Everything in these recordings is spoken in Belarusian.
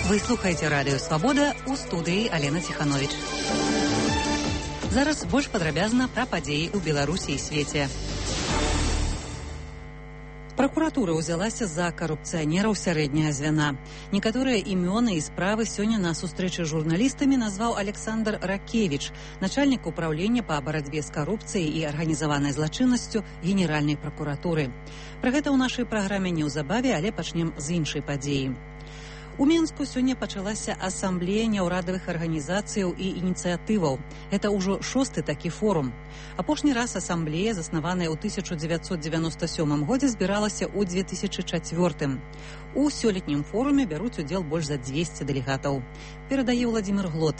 Вы слухаеце радыё «Свабода», у студыі Алена Ціхановіч. Зараз больш падрабязна пра падзеі ў Беларусі і свеце. Пракуратура ўзялася за карупцыянераў сярэдняга звяна. Некаторыя імёны і справы сёння на сустрэчы з журналістамі назваў Александр Ракевіч, начальнік управлення па барацьбе з карупцыяй і арганізаванай злачыннасцю Генеральнай пракуратуры. Пра гэта ў нашай праграме неўзабаве, але пачнем з іншай падзеі. У Менску сёння пачалася асамблея няўрадавых арганізацыяў і ініцыятываў. Гэта ўжо 6-ы такі форум. Апошні раз асамблея, заснаваная ў 1997 годзе, збіралася ў 2004. У сёлетнім форуме бяруць удзел больш за 200 дэлегатаў. Перадае Владимир Глот.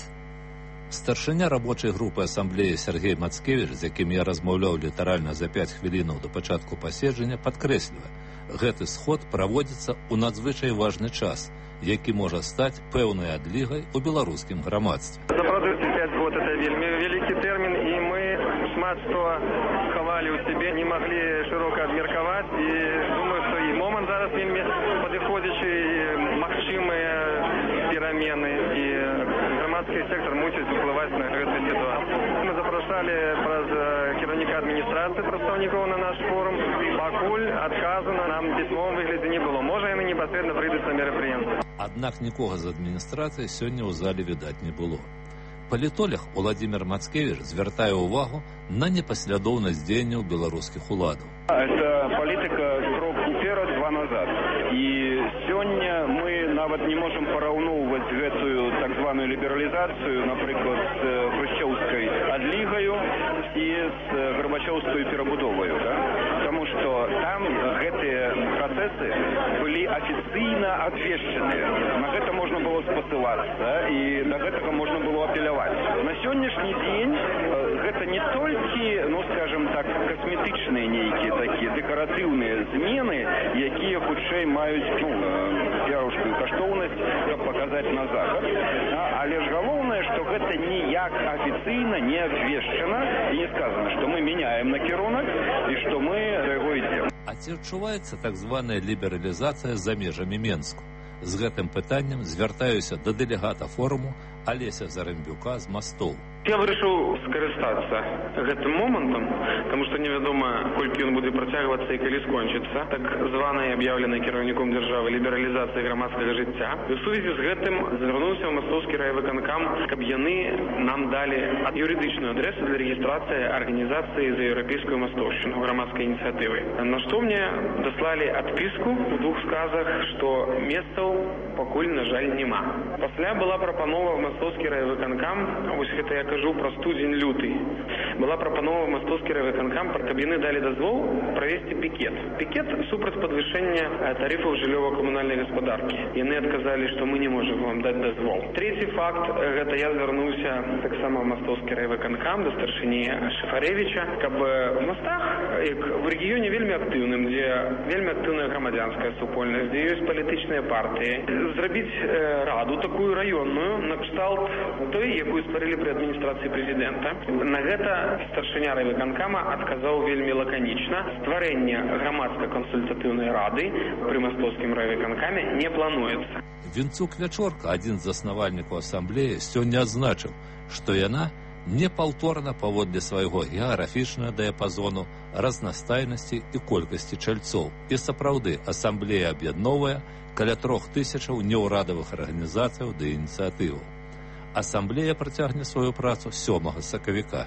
Старшыня рабочай групы асамблеі Сергей Мацкевіч, з якім я размаўляў літаральна за 5 хвілінаў да пачатку паседжання, падкрэслівае: гэты сход праводзіцца ў надзвычай важны час, які можа стаць пэўнай адлігай у беларускім грамадстве. Сапраўды 5 год это вельмі вялікі тэрмін, і мы шмат што хавалі ў сябе, не маглі шырока абмеркаваць, і думаю, што і момант зараз вельмі падыходзячы, і магчымыя перамены, і грамадскі сектор мусіць уплываць на гэтую сітуацыю. Мы запрашалі праз кіраўніка адміністрацыі прадстаўнікоў на наш форум. Пакуль адказу на нам пісьмовым выглядзе не было. Можа, яны непасрэдна прыйдуць на мерапрыемства. Аднак нікога з адміністрацыі сёння ў зале відаць не было. Палітолог Владимир Мацкевіч звяртае ўвагу на непаслядоўнасць дзеянняў беларускіх уладаў. Это палітыка крок уперад, два назад. І сёння мы нават не можам параўноўваць гэтую так званую лібералізацыю, напрыклад, з хрушчоўскай адлігаю і з гарбачоўскай перабудоваю, да? Потому што там гэтыя працэсы былі афіцыйна абвешчаныя. На гэта можна было спасылацца, і да гэтага можна было апеляваць. На сённяшні дзень гэта не толькі, скажем так, касметычныя нейкія такія дэкаратыўныя змены, якія хутчэй маюць піараўскую каштоўнасць, каб паказаць на захад. Але ж галоўнае, што гэта ніяк афіцыйна не абвешчана і не сказана, што мы мяняем накірунак і што мы да яго ідзем. А ці адчуваецца так званая лібералізацыя за межамі Менску? З гэтым пытаннем звяртаюся да дэлегата форуму Алеся Зарэмбюка з Мастоў. Я вырашыў скарыстацца гэтым момантам, таму што невядома, колькі ён будзе працягвацца і калі скончыцца, так званай аб'яўленай кіраўніком дзяржавы лібералізацыі грамадскага жыцця. У сувязі з гэтым звярнуўся ў Мастовскі райвыканкам, каб яны нам далі юрыдычную адресу для рэгістрацыі арганізацыі за еўрапейскую мастовшчыну грамадскай ініцыятывы. На што мне даслалі адпіску у 2 сказах, што месцаў пакуль, на жаль, няма. Пасля была прапанова в Мастовскі райвыканкам, вось гэта я кажу пра студзень-люты, была прапанова в Мастовскі райвыканкам, каб яны далі дазвол правесці пікет. Пікет супраць падвышэння тарыфаў жыллёва-камунальнай гаспадаркі. Яны адказалі, што мы не можам вам даць дазвол. Трэці факт, гэта я звярнуўся таксама в Мастовскі райвыканкам да старшыні Шафарэвіча, каб в Мастах, як в рэгіёне вельмі актыўным, дзе вельмі актыўная грамадзянская супольнасць, дзе ёсць палітычныя партыі, зрабіць раду такую раённую на кшталт той, якую стварылі пры адміністрацыі прэзідэнта. На гэта старшыня райвыканкама адказаў вельмі лаканічна. Стварэнне грамадска-кансультатыўнай рады пры Мастовскім райвыканкаме не плануецца. Вінцук Вячорка, адзін з заснавальнікаў асамблеі, сёння адзначыў, што яна непаўторна паводле свайго геаграфічнага дыяпазону, разнастайнасці і колькасці чальцоў. І сапраўды асамблея аб'ядноўвае каля 3000 неўрадавых арганізацыяў ды ініцыятываў. Асамблея працягне сваю працу 7 сакавіка.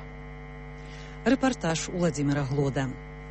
Рэпартаж Владимира Глода.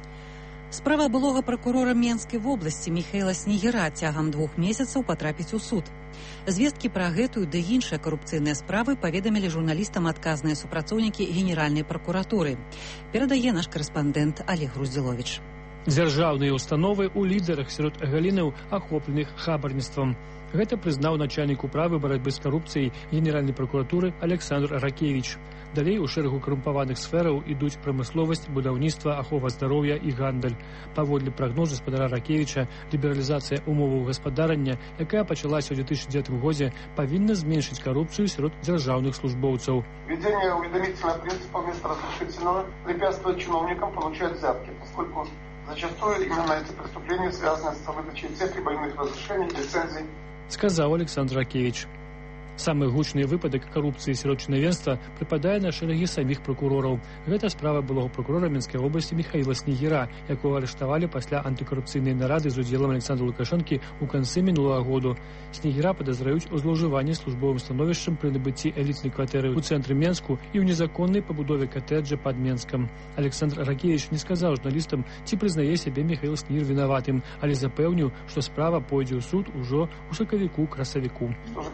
Справа былога пракурора Менскай вобласці Міхаіла Снегіра цягам 2 месяцаў патрапіць у суд. Звесткі пра гэтую ды іншыя карупцыйныя справы паведамілі журналістам адказныя супрацоўнікі Генеральнай пракуратуры. Перадае наш карэспандэнт Олег Груздзіловіч. Дзяржаўныя установы ў лідарах сярод галінаў, ахопленых хабарніцтвам. Гэта прызнаў начальнік управы барацьбы з карупцыяй Генеральнай пракуратуры Александр Ракевіч. Далей у шэрагу карумпаваных сфераў ідуць прамысловасць, будаўніцтва, ахова здароўя і гандаль. Паводле прагнозу спадара Ракевіча, лібералізацыя умоваў гаспадарання, якая пачалася ў 2009 годзе, павінна зменшыць карупцыю сярод дзяржаўных службоўцаў. Введение уведомительного принципа вместо разрешительного препятствует чиновникам получать взятки, поскольку зачастую именно эти преступления связаны с выдачей всех либо иных разрешений, лицензий сказаў Александр Ракевич. Самы гучны выпадак карупцыі сярод чынавенства прыпадае на шэрагі саміх пракурораў. Гэта справа былога пракурора Мінскай вобласці Міхаіла Снегіра, якога арыштавалі пасля антыкарупцыйнай нарады з удзелам Александра Лукашэнкі ў канцы мінулага году. Снегіра падазраюць у злоўжыванні службовым становішчам пры набыцці элітнай кватэры ў цэнтры Менску і ў незаконнай пабудове катэджа пад Менскам. Александр Ракевич не сказаў журналістам, ці прызнае сябе Міхаіл Снегір вінаватым, але запэўніў, што справа пойдзе ў суд ужо ў сакавіку-красавіку.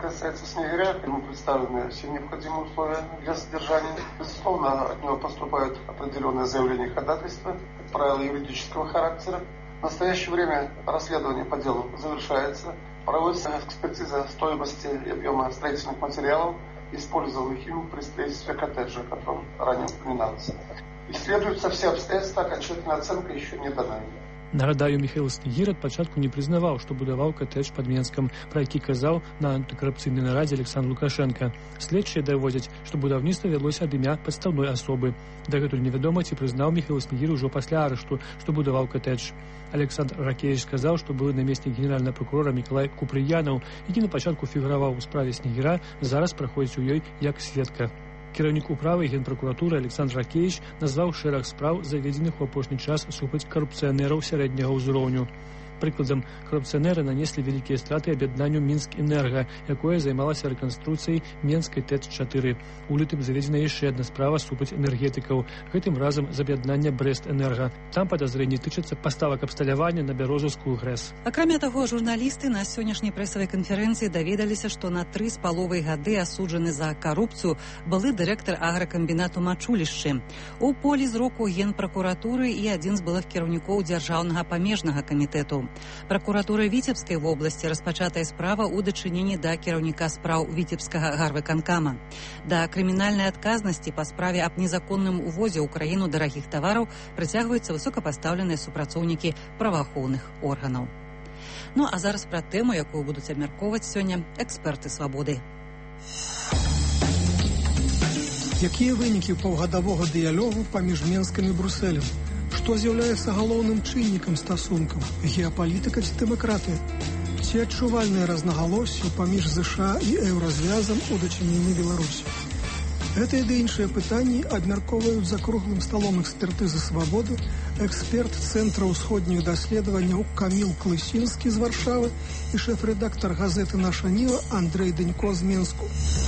Ему представлены все необходимые условия для содержания. Безусловно, от него поступают определенные заявления и ходатайства, как правило, юридического характера. В настоящее время расследование по делу завершается. Проводится экспертиза стоимости и объема строительных материалов, использованных им при строительстве коттеджа, о котором ранее упоминалось. Исследуются все обстоятельства, окончательная оценка еще не дана. Нагадаю, Міхаіл Снегір ад пачатку не прызнаваў, што будаваў катэдж пад Менскам, пра які казаў на антыкарупцыйнай нарадзе Александр Лукашенко. Следчыя даводзяць, што будаўніцтва вялося ад імя падстаўной асобы. Дагэтуль невядома, ці прызнаў Міхаіл Снегір ужо пасля арышту, што будаваў катэдж. Александр Ракевич сказаў, што былы намеснік генеральнага пракурора Мікалай Купрыянаў, які на пачатку фігураваў у справе Снегіра, зараз праходзіць у ёй як сведка. Кіраўнік управы генпракуратуры Александр Ракевич назваў шэраг спраў, заведзеных у апошні час супраць карупцыянераў сярэдняга ўзроўню. Прыкладам, карупцыянеры нанеслі вялікія страты аб'яднанню Мінск-Энерга, якое займалася рэканструкцыяй Менскай ТЭЦ-4. У лютым заведзена яшчэ адна справа супраць энергетыкаў, гэтым разам з аб'яднання Брэст-Энерга. Там падазрэнні тычацца паставак абсталявання на Бярозаўскую ГРЭС. Акрамя таго, журналісты на сённяшняй прэсавай канферэнцыі даведаліся, што на 3,5 гады асуджаны за карупцыю былы дырэктар агракамбінату Мачулішчы. У полі зроку генпракуратуры і адзін з былых кіраўнікоў дзяржаўнага памежнага камітэту. Пракуратурай Віцебскай вобласці распачатая справа ў дачыненні да кіраўніка спраў Віцебскага гарвыканкама. Да крымінальнай адказнасці па справе аб незаконным увозе ў краіну дарагіх тавараў прыцягваюцца высокапастаўленыя супрацоўнікі праваахоўных органаў. Ну а зараз пра тэму, якую будуць абмяркоўваць сёння эксперты свабоды. Якія вынікі паўгадавога дыялогу паміж Менскам і Брусэлем? Што з'яўляецца галоўным чыннікам стасункаў? Геапалітыка ці дэмакратыя? Ці адчувальныя рознагалоссі паміж ЗША і еўразвязам у дачыненні Беларусі? Гэтыя ды іншыя пытанні абмяркоўваюць за круглым сталом экспертызы свабоды эксперт Цэнтра ўсходніх даследаванняў Каміл Клысінскі з Варшавы і шэф-рэдактар газеты «Наша Ніва» Андрэй Данько з Менску.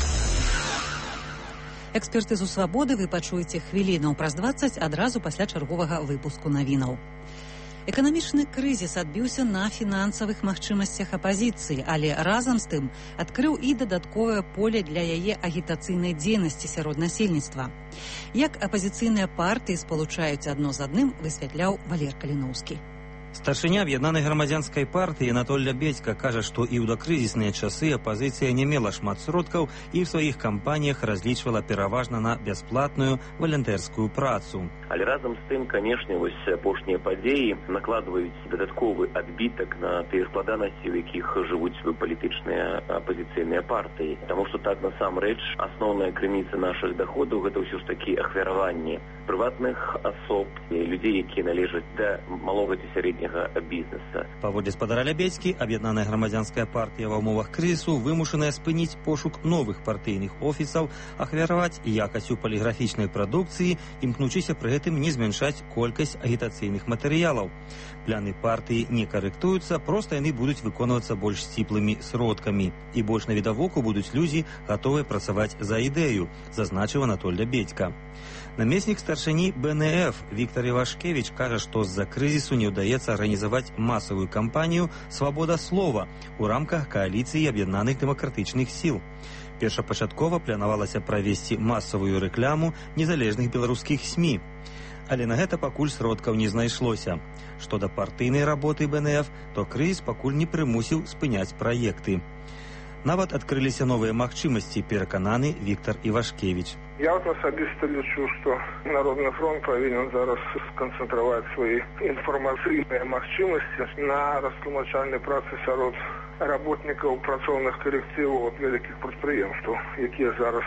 Экспертызу свабоды вы пачуеце хвілінаў праз 20 адразу пасля чарговага выпуску навінаў. Эканамічны крызіс адбіўся на фінансавых магчымасцях апазіцыі, але разам з тым адкрыў і дадатковае поле для яе агітацыйнай дзейнасці сярод насельніцтва. Як апазіцыйныя партыі спалучаюць адно з адным, высвятляў Валер Каліноўскі. Старшыня аб'яднанай грамадзянскай партыі Анатоль Лябедзька кажа, што і ў дакрызісныя часы апазіцыя не мела шмат сродкаў і ў сваіх кампаніях разлічвала пераважна на бясплатную валантэрскую працу. Але разам з тым, канешне, вось апошнія падзеі накладваюць дадатковы адбітак на тыя складанасці, у якіх жывуць палітычныя апазіцыйныя партыі. Таму што так насамрэч асноўная крыніца нашых даходаў гэта ўсё ж такі ахвяраванні прыватных асоб, людзей, якія належаць да малога ці сярэдняга бізнеса. Паводле спадара Лябедзькі, аб'яднаная грамадзянская партыя ва ўмовах крызісу вымушаная спыніць пошук новых партыйных офісаў, ахвяраваць якасцю паліграфічнай прадукцыі, імкнучыся пры гэтым не змяншаць колькасць агітацыйных матэрыялаў. Пляны партыі не карэктуюцца, проста яны будуць выконвацца больш сціплымі сродкамі. І больш навідавоку будуць людзі гатовыя працаваць за ідэю, зазначыў Анатоль Лябедзька. Намеснік старшыні БНФ Віктор Івашкевіч кажа, што з-за крызісу не ўдаецца арганізаваць масавую кампанію «Свабода слова» у рамках кааліцыі аб'яднаных дэмакратычных сіл. Першапачаткова планавалася правесці масавую рэкляму незалежных беларускіх СМІ. Але на гэта пакуль сродкаў не знайшлося. Што да партыйнай работы БНФ, то крызіс пакуль не прымусіў спыняць праекты. Нават адкрыліся новыя магчымасці, перакананы Віктор Івашкевіч. Я асабіста лічу, што Народны фронт павінен зараз сканцэнтраваць свае інфармацыйныя магчымасці на растлумачальнай працы сярод работнікаў працоўных калектываў ад вялікіх прадпрыемстваў, якія зараз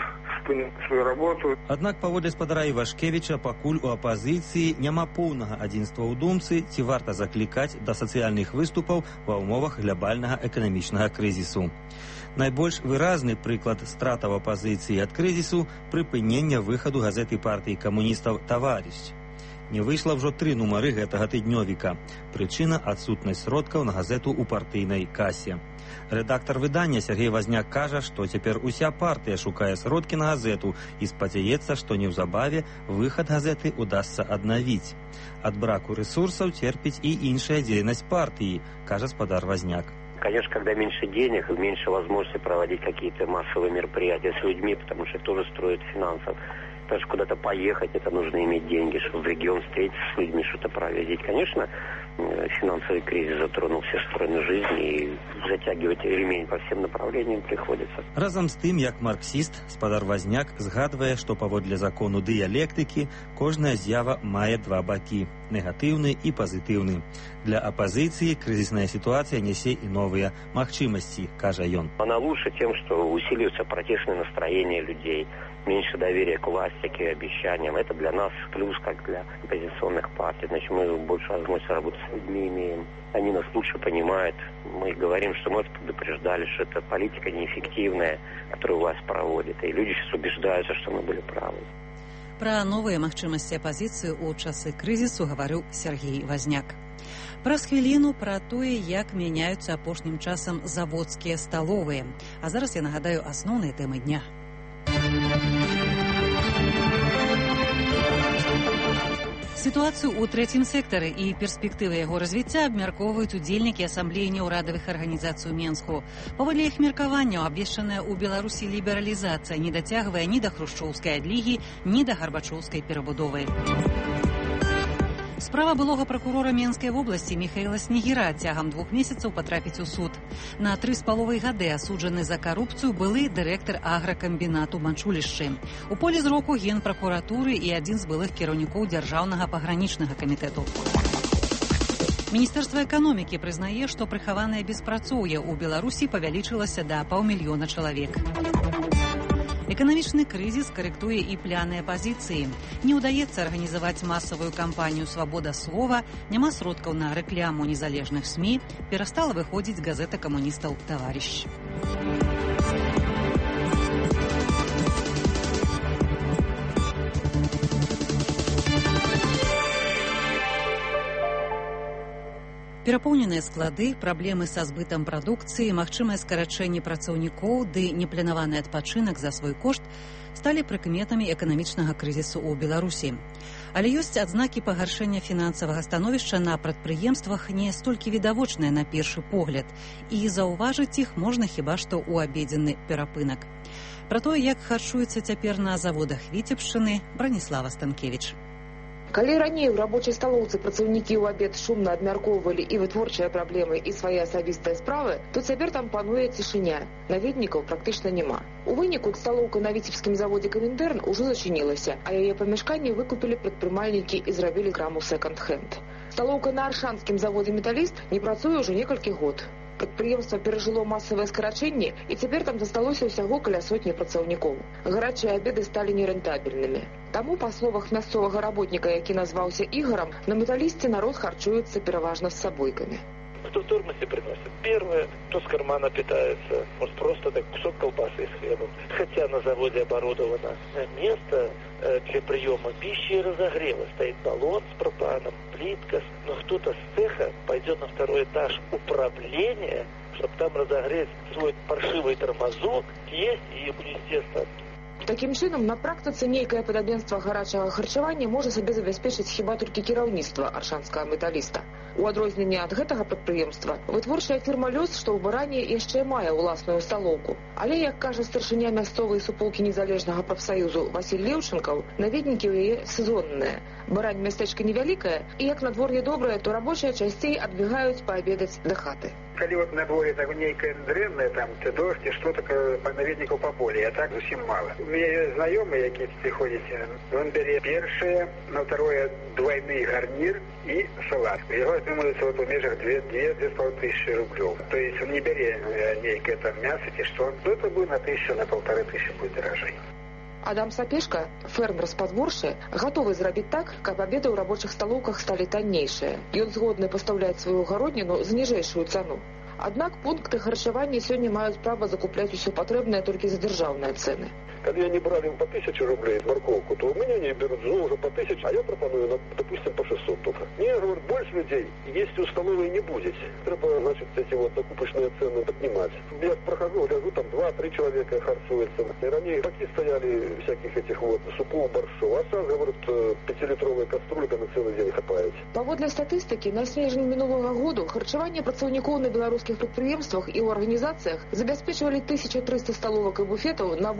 спыніць сваю работу. Аднак паводле спадара Івашкевіча пакуль у апазіцыі няма поўнага адзінства ў думцы, ці варта заклікаць да сацыяльных выступаў ва ўмовах глобальнага эканамічнага крызісу. Найбольш выразны прыклад стратаў апазіцыі ад крызісу – прыпынення выхаду газеты партыі камуністаў «Таварищ». Не выйшла ўжо 3 нумары гэтага тыднёвіка. Прычына – адсутнасць сродкаў на газету ў партыйнай касе. Рэдактар выдання Сергей Вазняк кажа, што цяпер уся партыя шукае сродкі на газету і спадзяецца, што неўзабаве выхад газеты удасца аднавіць. Ад браку рэсурсаў церпіць і іншая дзейнасць партыі, кажа спадар Вазняк. Конечно, когда меньше денег, меньше возможности проводить какие-то массовые мероприятия с людьми, потому что это тоже строит финансов. Потому что куда-то поехать, это нужно иметь деньги, чтобы в регион встретиться с людьми, что-то провозить. Конечно, финансовый кризис затронул все стороны жизни, и затягивать ремень по всем направлениям приходится. Разом з тым, як марксіст, спадар Вазняк згадвае, што паводле закону дыялектыкі кожная з'ява мае 2 бакі – негатыўны і пазітыўны. Для апозіцыі крызісная ситуация несе и новые магчымасці, кажа ён. Она лучше тем, что усиливаются протестные настроения людей, меньше доверия к власти, к ее обещаниям. Это для нас плюс, как для оппозиционных партий. Значит, мы больше возможности работать с людьми имеем. Они нас лучше понимают. Мы говорим, что мы предупреждали, что это политика неэффективная, которую власть проводит. И люди сейчас убеждаются, что мы были правы. Пра новыя магчымасці апазіцыі ў часы крызісу гаварыў Сергей Вазняк. Праз хвіліну пра тое, як мяняюцца апошнім часам заводскія сталовыя. А зараз я нагадаю асноўныя тэмы дня. Сітуацыю ў трэцім сектары і перспектывы яго развіцця абмяркоўваюць удзельнікі асамблеі неўрадавых арганізацый у Менску. Паводле іх меркаванняў, абвешчаная ў Беларусі лібералізацыя не дацягвае ні да хрушчоўскай адлігі, ні да гарбачоўскай перабудовы. Справа былога пракурора Менскай вобласці Міхаіла Снегіра цягам 2 месяцаў патрапіць у суд. На 3,5 гады асуджаны за карупцыю былы дырэктар агракамбінату Манчулішчы. У полі зроку генпракуратуры і адзін з былых кіраўнікоў дзяржаўнага пагранічнага камітэту. Міністэрства эканомікі прызнае, што прыхаванае беспрацоўе ў Беларусі павялічылася да 500 000 чалавек. Эканамічны крызіс карэктуе і пляныя пазіцыі. Не ўдаецца арганізаваць масавую кампанію «Свабода слова», няма сродкаў на рэкляму незалежных СМІ, перастала выходзіць газета камуністаў «Таварищ». Перапоўненыя склады, праблемы са збытам прадукцыі, магчымае скарачэнне працаўнікоў ды непланаваны адпачынак за свой кошт сталі прыкметамі эканамічнага крызісу ў Беларусі. Але ёсць адзнакі пагаршэння фінансавага становішча на прадпрыемствах не столькі відавочныя на першы погляд, і заўважыць іх можна хіба што ў абедзенны перапынак. Пра тое, як харчуецца цяпер на заводах Віцебшчыны, Браніслава Станкевіч. Калі раней у рабочай сталоўцы працаўнікі ў абед шумна абмяркоўвалі і вытворчыя праблемы, і свае асабістыя справы, то цяпер там пануе цішыня. Наведнікаў практычна няма. У выніку сталоўка на віцебскім заводзе «Каміндэрн» ужо зачынілася, а яе памяшканне выкупілі прадпрымальнікі і зрабілі краму «Секонд-хенд». Сталоўка на аршанскім заводзе «Металіст» не працуе ўжо некалькі год. Прадпрыемства перажыло масавае скарачэнне, і цяпер там засталося ўсяго каля 100 працаўнікоў. Гарачыя абеды сталі нерэнтабельнымі. Таму, па словах мясцовага работніка, які назваўся Ігорам, на «Металісце» народ харчуецца пераважна з сабойкамі. Кто в термосе приносит? Первое, кто с кармана питается, может просто так кусок колбасы с хлебом. Хотя на заводе оборудовано место для приема пищи и разогрева. Стоит баллон с пропаном, плитка. Но кто-то с цеха пойдет на 2-й этаж управления, чтобы там разогреть свой паршивый тормозок, есть и унести остатки. Такім чынам, на практыцы нейкае падабенства гарачага харчавання можа сабе забяспечыць хіба толькі кіраўніцтва аршанскага «Металіста». У адрозненне ад гэтага прадпрыемства, вытворчая фірма «Лёс», што ў Баране яшчэ мае ўласную сталоўку. Але, як кажа старшыня мясцовай суполкі незалежнага прафсаюзу Васіль Леўчынкаў, наведнікі ў яе сезонныя. Барань мястэчка невялікае, і як надвор'е добрае, то рабочыя часцей адбегаюць паабедаць да хаты. Калі вот на дворе так нейкое дрэнное, там, ты дождь, и что такое по наведников по поле, а так зусім мало. У меня есть знакомые, які приходят, он берет першее, на второе двойный гарнир и салат. Его отнимаются вот в межах 2-2,5 тысячи рублей. То есть он не берет нейкое там мясо, и что, то это будет на 1000, на 1500 будет дорожей. Адам Сапешка, фермер з Падворшча, гатовы зрабіць так, каб абеды ў рабочых сталоўках сталі таннейшыя. Ён згодны пастаўляць сваю гародніну з ніжэйшую цану. Аднак пункты харчавання сёння маюць права закупляць усё патрэбнае толькі за дзяржаўныя цэны. Когда они брали по 1000 рублей морковку, то у меня они берут уже по 1000, а я пропоную, допустим, по 600 только. Мне, говорят, больше людей, если у столовой не будет, треба, значит, эти вот закупочные цены поднимать. Я прохожу, гляжу, там 2-3 человека харчуются. И ранее баки стояли всяких этих вот супов, борщов, а сейчас, говорят, 5-литровая кастрюлька на целый день хапает. Паводле статыстыкі, на снежань мінулага году харчаванне працаўнікоў на беларускіх прадпрыемствах і ў арганізацыях забяспечвалі 1300 сталовак і буфетаў на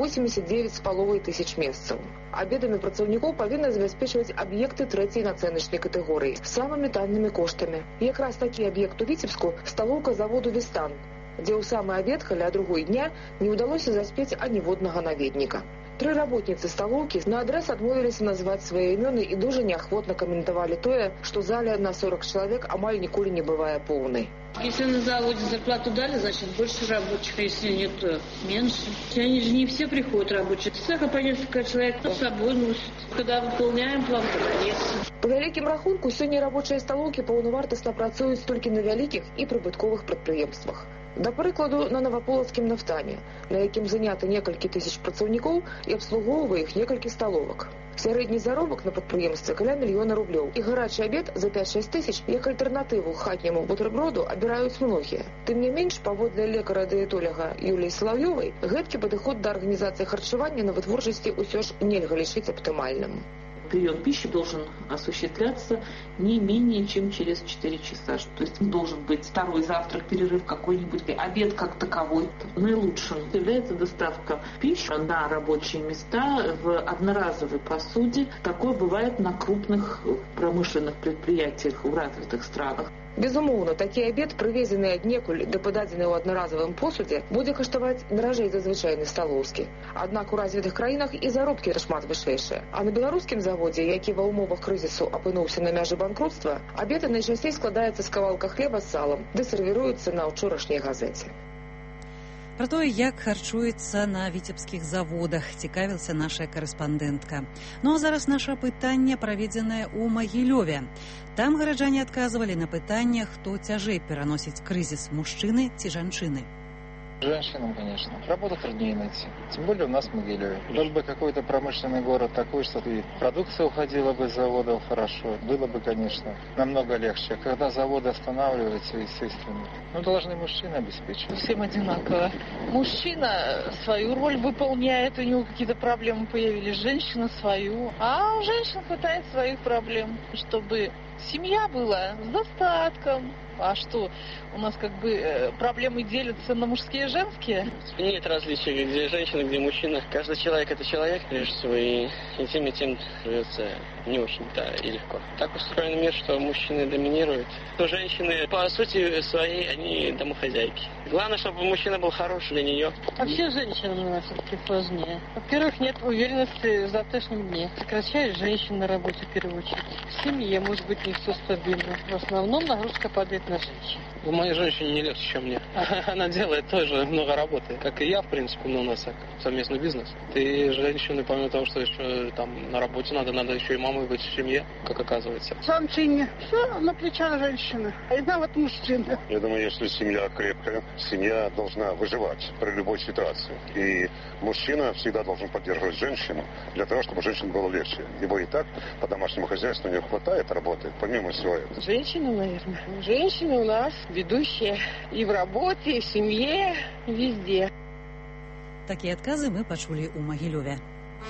89,5 тысяч месцаў. Абедамі працаўнікоў павінны забяспечваць аб'екты трэцяй нацэначнай катэгорыі з самымі таннымі коштамі. Якраз такі аб'ект у Віцебску сталоўка заводу «Вестан», дзе ў самы абед каля другой дня не ўдалося заспець аніводнага наведніка. 3 работніцы сталоўкі наадрэз адмовіліся назваць свае імёны і дужа неахвотна каментавалі тое, што заля на 40 чалавек амаль ніколі не бывае поўнай. Если на заводе зарплату дали, значит больше рабочих, если нет, то меньше. Они же не все приходят рабочие. Цеха по несколько человек с собой носят. Когда выполняем план, конечно. По вялікім рахунку, сёння рабочыя сталоўкі паўнавартасна працуюць толькі на вялікіх і прыбытковых прадпрыемствах. Да прыкладу, на Наваполацкім нафтане, на якім занята некалькі тысяч працаўнікоў і абслугоўвае іх некалькі сталовак. Сярэдні заробак на прадпрыемстве каля 1 000 000 рублёў. І гарачы абед за 5-6 тысяч як альтэрнатыву хатняму бутерброду абіраюць многія. Тым не менш, паводле лекара-дыетолага Юліі Салаўёвай, гэткі падыход да арганізацыі харчавання на вытворчасці ўсё ж нельга лічыць аптымальным. Прием пищи должен осуществляться не менее чем через 4 часа. То есть должен быть второй завтрак, перерыв какой-нибудь, обед как таковой. Наилучшим является доставка пищи на рабочие места в одноразовой посуде. Такое бывает на крупных промышленных предприятиях в развитых странах. Безумоўна, такі абед, прывезены аднекуль да пададзены ў аднаразавым посудзе, будзе каштаваць даражэй за звычайны сталоўскі. Аднак у развітых краінах і заробкі шмат вышэйшыя. А на беларускім заводзе, які ва ўмовах крызісу апынуўся на мяжы банкрутства, абед найчасцей складаецца з кавалка хлеба з салам, ды сервіруецца на ўчорашняй газеце. Пра тое, як харчуецца на віцебскіх заводах, цікавілася наша карэспандэнтка. Ну а зараз наша пытанне праведзенае ў Магілёве. Там гараджане адказвалі на пытанне, хто цяжэй пераносіць крызіс, мужчыны ці жанчыны. Женщинам, конечно. Работу труднее найти. Тем более у нас в Могилеве. Был бы какой-то промышленный город такой, что и продукция уходила бы с заводов хорошо. Было бы, конечно, намного легче. Когда заводы останавливаются, естественно, должны мужчины обеспечивать. Всем одинаково. Мужчина свою роль выполняет, у него какие-то проблемы появились. Женщина свою. А женщина хватает своих проблем, чтобы семья была с достатком. А что, у нас как бы проблемы делятся на мужские и женские? Нет различий, где женщина, где мужчина. Каждый человек это человек, прежде всего, и тем живется не очень-то и легко. Так устроен мир, что мужчины доминируют. То женщины, по сути своей, они домохозяйки. Главное, чтобы мужчина был хороший для нее. Вообще женщинам у нас все-таки сложнее. Во-первых, нет уверенности в завтрашнем дне. Сокращает женщин на работе в первую очередь. В семье, может быть, не все стабильно. В основном нагрузка падает на женщин. У моей женщине не легче, чем мне. Она делает тоже много работы. Как и я, в принципе, но у нас совместный бизнес. И женщины, помимо того, что еще там на работе надо еще и мамой быть в семье, как оказывается. Санчине. Все на плечах женщины. Одна вот мужчина. Я думаю, если семья крепкая, семья должна выживать при любой ситуации. И мужчина всегда должен поддерживать женщину для того, чтобы женщине было легче. Ибо и так по домашнему хозяйству не хватает работы, помимо всего этого. Женщины, наверное. Женщины у нас ведущие и в работе, и в семье, и везде. Такія адказы мы пачулі ў Магілёве.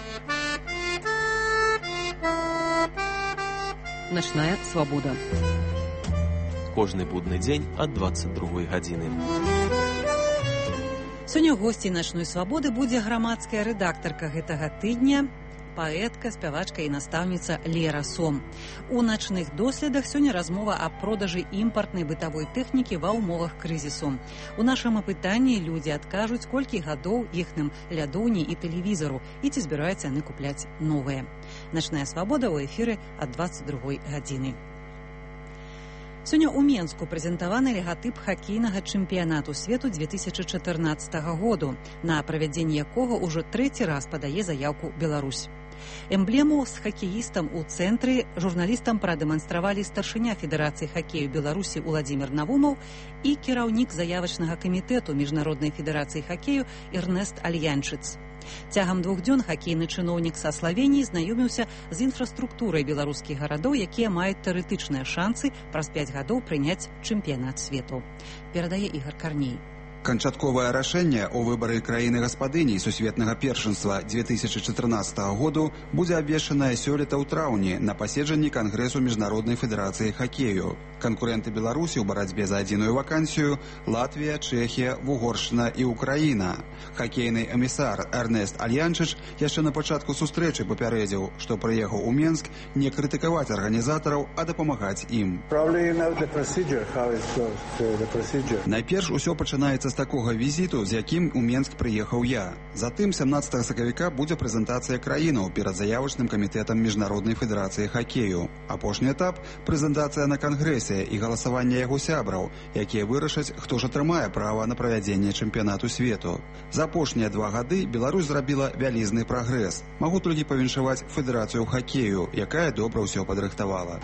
Начная свабода. Кожны будны дзень ад 22 гадзіны. Сёння госцей начной свабоды будзе грамадская рэдактарка гэтага тыдня, паэтка, спявачка і настаўніца Лера Сом. У начных доследах сёння размова аб продажы імпартнай бытавой тэхнікі ва ўмовах крызісу. У нашым апытанні людзі адкажуць, колькі гадоў іхным лядоўні і тэлевізару і ці збіраюцца яны купляць новыя. Начная свабода ў эфіры ад 22 гадзіны. Сёння ў Менску прэзентаваны легатып хакейнага чэмпіянату свету 2014 году, на правядзенне якога ўжо трэці раз падае заяўку Беларусь. Эмблему з хакеістам у цэнтры журналістам прадэманстравалі старшыня Федэрацыі хакею Беларусі Уладзімір Навумаў і кіраўнік заявачнага камітэту Міжнароднай федэрацыі хакею Эрнест Альянчыц. Цягам 2 дзён хакейны чыноўнік са Славеніі знаёміўся з інфраструктурай беларускіх гарадоў, якія маюць тэарэтычныя шансы праз 5 гадоў прыняць чэмпіянат свету. Перадае Ігар Карней. Канчатковае рашэнне о выбары краіны-гаспадыні сусветнага першынства 2014 году будзе абвешчанае сёлета ў траўні на паседжанні Кангрэсу Міжнароднай федэрацыі хакею. Канкурэнты Беларусі ў барацьбе за адзіную вакансію Латвія, Чэхія, Вугоршчына і Украіна. Хакейны эмісар Эрнест Альянчыч яшчэ на пачатку сустрэчы папярэдзіў, што прыехаў у Менск не крытыкаваць арганізатараў, а дапамагаць ім. Найперш усё пачынаецца з такога візіту, з якім у Менск прыехаў я. Затым 17 сакавіка будзе прэзентацыя краінаў перад заявачным камітэтам Міжнароднай федэрацыі хакею. Апошні этап – прэзентацыя на кангрэсе і галасаванне яго сябраў, якія вырашаць, хто ж атрымае права на правядзенне чэмпіянату свету. За апошнія 2 гады Беларусь зрабіла вялізны прагрэс. Магу толькі павіншаваць федэрацыю хакею, якая добра ўсё падрыхтавала.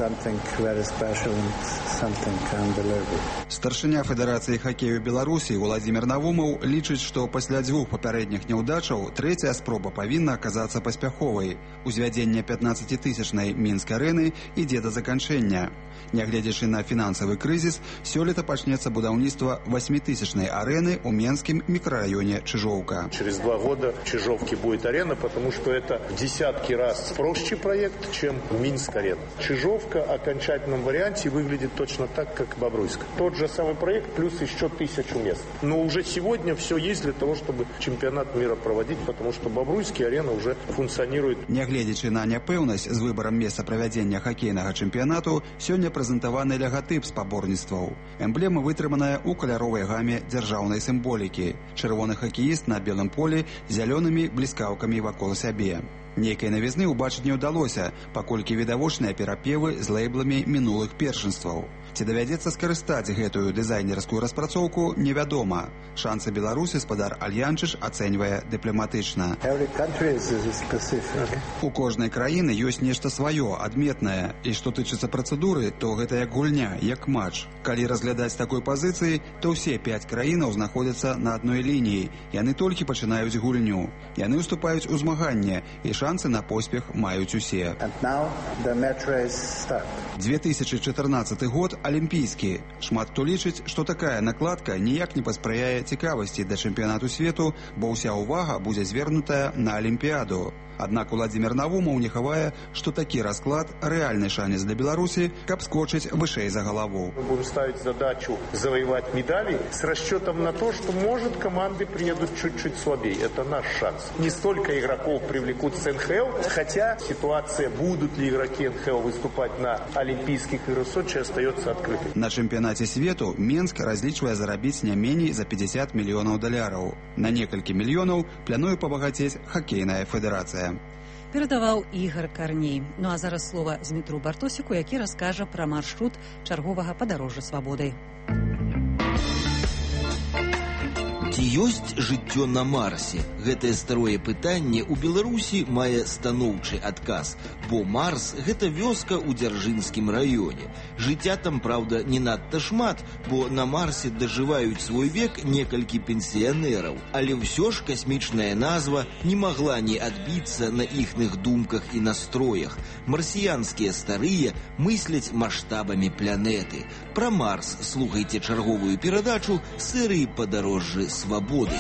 Старшыня федэрацыі хакею Беларусі Уладзімір Навумаў лічыць, што пасля 2 папярэдніх няўдачаў трэцяя спроба павінна аказацца паспяховай. Узвядзенне 15-тысячнай Мінск-арэны ідзе да заканчэння. Нягледзячы на фінансавы крызіс, сёлета пачнецца будаўніцтва 8-тысячнай арэны ў Менскім мікрараёне Чижовка. Через 2 года в Чижовке будет арена, потому что это в десятки раз проще проект, чем Минск-арена. Чижовка в окончательном варианте выглядит точно так, как Бобруйск. Тот же самый проект, плюс еще 1000 мест. Но уже сегодня все есть для того, чтобы чемпионат мира проводить, потому что Бобруйский арена уже функционирует. Нягледзячы на няпэўнасць з выбарам месца правядзення хакейнага чэмпіянату, сёння прэзентаваны лягатып спаборніцтваў. Эмблема вытрыманая ў каляровай гаме дзяржаўнай сімволікі. Чырвоны хакеіст на белым полі з зялёнымі бліскаўкамі вакол сябе. Нейкай навізны ўбачыць не ўдалося, паколькі відавочныя перапевы з лейбламі мінулых першынстваў. Ці давядзецца скарыстаць гэтую дызайнерскую распрацоўку, невядома. Шансы Беларусі спадар Альянчыч ацэньвае дыпламатычна. У кожнай краіны ёсць нешта сваё, адметнае. І што тычыцца працэдуры, то гэта як гульня, як матч. Калі разглядаць такой пазіцыі, то ўсе 5 краінаў знаходзяцца на адной лініі. Яны толькі пачынаюць гульню. Яны ўступаюць у змаганне, і шансы на поспех маюць усе. 2014 год алімпійскі. Шмат хто лічыць, што такая накладка ніяк не паспрыяе цікавасці да чэмпіянату свету, бо ўся ўвага будзе звернутая на алімпіяду. Аднак Уладзімір Навумаў не хавае, што такі расклад – рэальны шанец для Беларусі, каб скочыць вышэй за галаву. Мы будем ставить задачу завоевать медали с расчетом на то, что, может, команды приедут чуть-чуть слабее. Это наш шанс. Не столько игроков привлекут с НХЛ, хотя ситуация, будут ли игроки НХЛ выступать на Олимпийских играх в Сочи, остается открытой. На чэмпіянаце свету Менск разлічвае зарабіць не меней за $50 мільёнаў. На некалькі мільёнаў плануе пабагацець хакейная федэрацыя. Перадаваў Ігар Карней. Ну а зараз слова Змітру Бартосіку, які раскажа пра маршрут чарговага падарожжа свабоды. Ці ёсць жыццё на Марсе? Гэтае старое пытанне ў Беларусі мае станоўчы адказ, бо Марс – гэта вёска ў Дзяржынскім раёне. Жыцця там, праўда, не надта шмат, бо на Марсе дажываюць свой век некалькі пенсіянераў. Але ўсё ж касмічная назва не магла не адбіцца на іхных думках і настроях. Марсіянскія старыя мысляць маштабамі планеты. Пра Марс слухайце чарговую перадачу серыі «Падарожжы свабоды».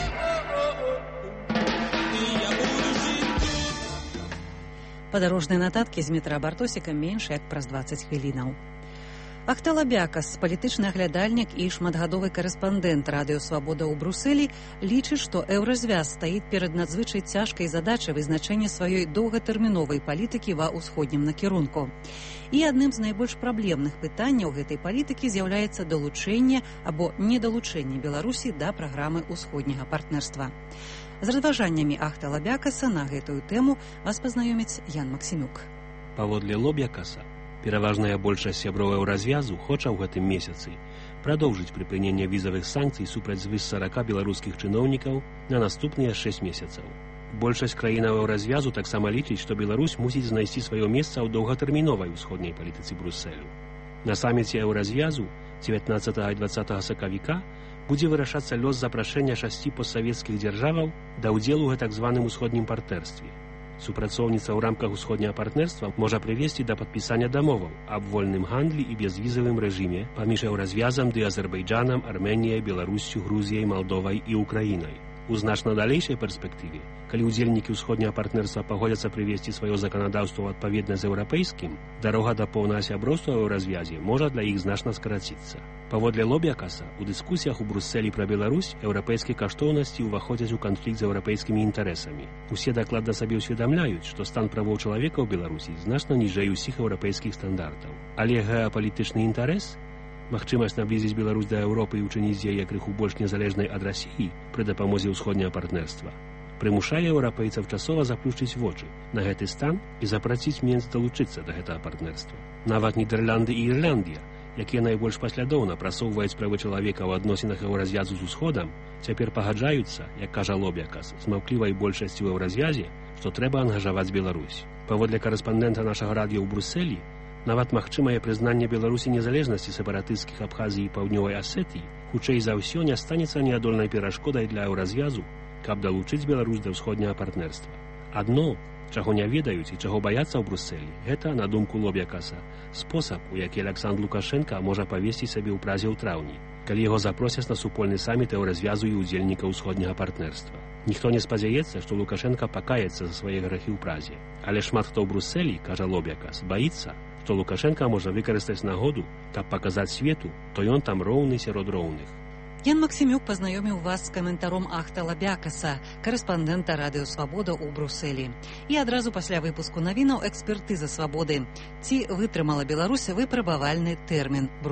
Падарожныя нататкі з Змітра Бартосіка менш як праз 20 хвілінаў. Ахтала Бякас, палітычны аглядальнік і шматгадовы карэспандэнт радыё «Свабода» ў Брусэлі, лічыць, што еўразвяз стаіць перад надзвычай цяжкай задачай вызначэння сваёй доўгатэрміновай палітыкі ва ўсходнім накірунку. І адным з найбольш праблемных пытанняў гэтай палітыкі з'яўляецца далучэнне або недалучэнне Беларусі да праграмы ўсходняга партнерства. З разважаннямі Ахтала Бякаса на гэтую тэму вас пазнаёміць Ян Максімюк. Паводле Лобякаса, Пераважная большасць сяброў еўразвязу хоча ў гэтым месяцы прадоўжыць прыпыненне візавых санкцый супраць звыш 40 беларускіх чыноўнікаў на наступныя 6 месяцаў. Большасць краінаў еўразвязу таксама лічыць, што Беларусь мусіць знайсці сваё месца ў доўгатэрміновай усходняй палітыцы Брусэлю. На саміце еўразвязу 19 і 20 сакавіка будзе вырашацца лёс запрашэння 6 постсавецкіх дзяржаваў да ўдзелу ў так званым усходнім партнерстве. Супрацоўніцтва ў рамках усходняга партнерства можа прывесці да падпісання дамоваў аб вольным гандлі і бязвізавым рэжыме паміж еўразвязам ды Азербайджанам, Арменіяй, Беларуссю, Грузіяй, Малдовай і Украінай. У значна далейшай перспектыве, калі ўдзельнікі ўсходняга партнерства пагодзяцца прывесці сваё заканадаўства ў адпаведнасць з еўрапейскім, дарога да поўнага сяброўства ў еўразвязе можа для іх значна скараціцца. Паводле Лобякаса, у дыскусіях у Брусселі пра Беларусь еўрапейскія каштоўнасці ўваходзяць у канфлікт з еўрапейскімі інтарэсамі. Усе дакладна сабе ўсведамляюць, што стан правоў чалавека ў Беларусі значна ніжэй усіх еўрапейскіх стандартаў. Але геапалітычны інтарэс, магчымасць наблізіць Беларусь да Еўропы і ўчыніць з яе крыху больш незалежнай ад Расіі пры дапамозе ўсходняга партнерства, прымушае еўрапейцаў часова заплюшчыць вочы на гэты стан і запраціць менш далучыцца да гэтага партнерства. Нават Нідерланды і Ірландыя, якія найбольш паслядоўна прасоўваюць правы чалавека ў адносінах еўразвязу з усходам, цяпер пагаджаюцца, як кажа Лобякас, з маўклівай большасцю ў еўразвязе, што трэба ангажаваць Беларусь. Паводле карэспандэнта нашага радыё ў Брусселі, нават магчымае прызнанне Беларусі незалежнасці сепаратысцкіх Абхазіі і Паўднёвай Асетыі хутчэй за ўсё не станецца неадольнай перашкодай для еўразвязу, каб далучыць Беларусь да ўсходняга партнерства. Адно, чаго не ведаюць і чаго баяцца ў Брусселі, гэта, на думку Лобякаса, спосаб, у які Александр Лукашенка можа павесці сабе ў Празе ў траўні, калі яго запросяць на супольны саміт еўразвязу і ўдзельнікаў усходняга партнерства. Ніхто не спадзяецца, што Лукашенка пакаецца за свае грахі ў Празе. Але шмат хто ў Брусселі, кажа Лобякас, баіцца, што Лукашенка можа выкарыстаць нагоду, каб паказаць свету, то ён там роўны сярод роўных. Ян Максімюк пазнаёміў вас з каментаром Ахта Лобякаса, карэспандэнта радыё «Свабода» ў Брусселі. І адразу пасля выпуску навінаў экспертыза «Свабоды». Ці вытрымала Беларусь выпрабавальны тэрмін